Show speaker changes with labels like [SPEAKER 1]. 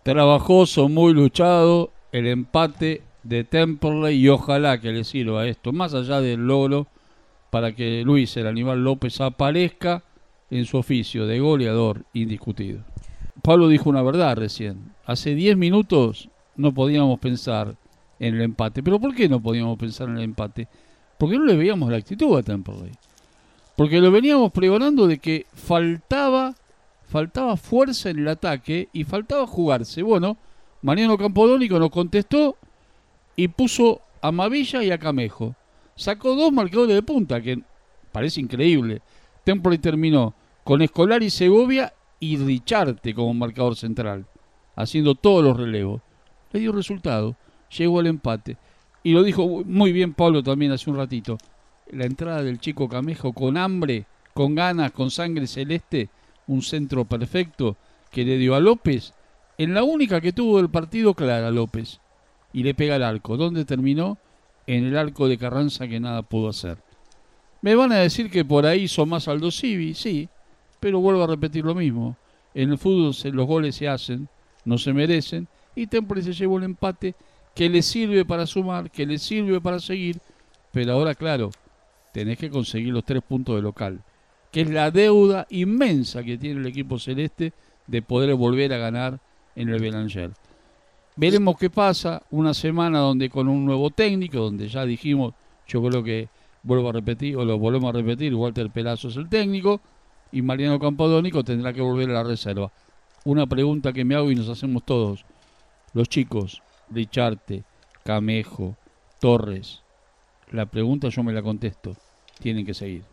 [SPEAKER 1] trabajoso, muy luchado, el empate de Temperley, y ojalá que le sirva esto, más allá del logro, para que Luis, el Animal López, aparezca en su oficio de goleador indiscutido. Pablo dijo una verdad recién. Hace 10 minutos no podíamos pensar en el empate. ¿Pero por qué no podíamos pensar en el empate? Porque no le veíamos la actitud a Temperley. Porque lo veníamos pregonando de que faltaba fuerza en el ataque y faltaba jugarse. Bueno, Mariano Campodónico nos contestó y puso a Mavilla y a Camejo. Sacó 2 marcadores de punta, que parece increíble. Temperley terminó con Escolar y Segovia y Richarte como marcador central, haciendo todos los relevos. Le dio resultado, llegó al empate. Y lo dijo muy bien Pablo también hace un ratito. La entrada del chico Camejo con hambre, con ganas, con sangre celeste, un centro perfecto que le dio a López, en la única que tuvo del partido clara López, y le pega al arco. ¿Dónde terminó? En el arco de Carranza, que nada pudo hacer. Me van a decir que por ahí hizo más Aldo Civi, sí, pero vuelvo a repetir lo mismo. En el fútbol los goles se hacen, no se merecen, y Temperley se llevó el empate que le sirve para sumar, que le sirve para seguir, pero ahora, claro, tenés que conseguir los 3 puntos de local, que es la deuda inmensa que tiene el equipo celeste de poder volver a ganar en el Belanger. Veremos qué pasa, una semana donde con un nuevo técnico, donde ya dijimos, yo creo que vuelvo a repetir, o lo volvemos a repetir, Walter Pelazo es el técnico, y Mariano Campodónico tendrá que volver a la reserva. Una pregunta que me hago y nos hacemos todos, los chicos, Richarte, Camejo, Torres, la pregunta yo me la contesto, tienen que seguir.